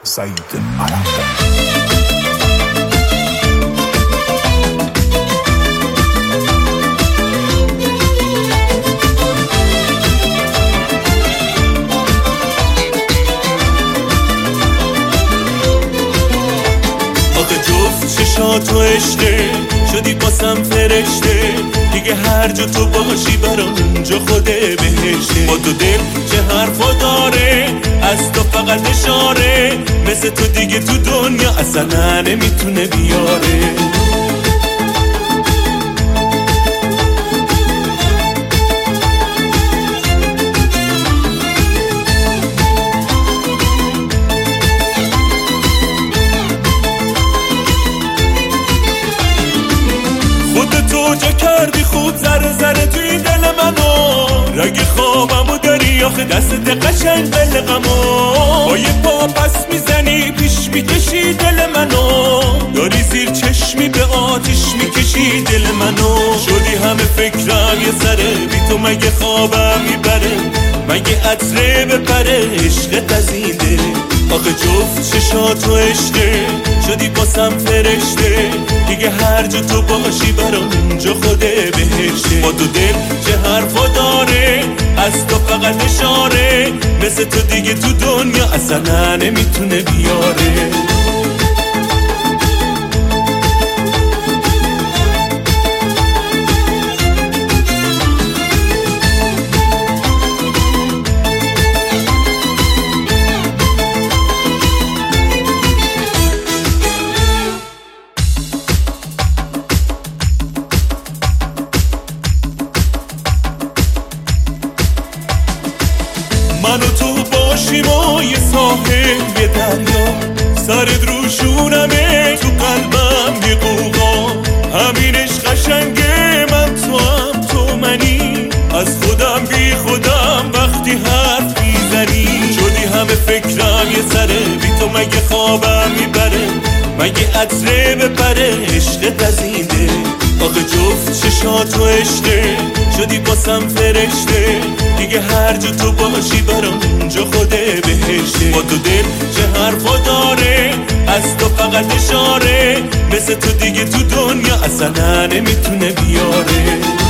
سعید عرب. چشاتو عشقه شدی باسم فرشته، دیگه هر جا تو باشی برام اونجا خوده بهشته. با تو دل چه حرفا داره، از تو فقط اشاره، مثل تو دیگه تو دنیا اصلا نمیتونه بیاره. خودتو جا کردی خوب ذره ذره توی دل منو، رگ خوابمو داری آخه دستت قشنگ قلقمو. با یه پا پس میزنی پیش میکشی دل منو، داری زیر چشمی به آتیش میکشی دل منو. شدی همه فکرم یه ذره، بی تو مگه خوابم میبره، مگه عطره بپره عشقت از این دل. آخه جفت چشاتو عشقه شدی باسم فرشته، دیگه هر جا تو باشی برام اونجا خوده بهشته. با تو دل چه حرفا داره، از تو فقط اشاره، مثل تو دیگه تو دنیا اصلا نمیتونه بیاره. من و تو باشیم و یه ساحل یه دریا، سرت روشونمه تو قلبم یه قوقا. همینش قشنگه، من تو هم تو منی، از خودم بی خودم وقتی حرف میزنی. شدی همه فکرم یه سره، بی تو مگه خوابم میبره، مگه عطره بپره عشقت از این دل. آخه جفت چشاتو عشقه شدی باسم فرشته، دیگه هر جا تو باشی برام اونجا خوده بهشته. با تو دل چه حرفا داره، از تو فقط اشاره، مثل تو دیگه تو دنیا اصلا نمیتونه بیاره.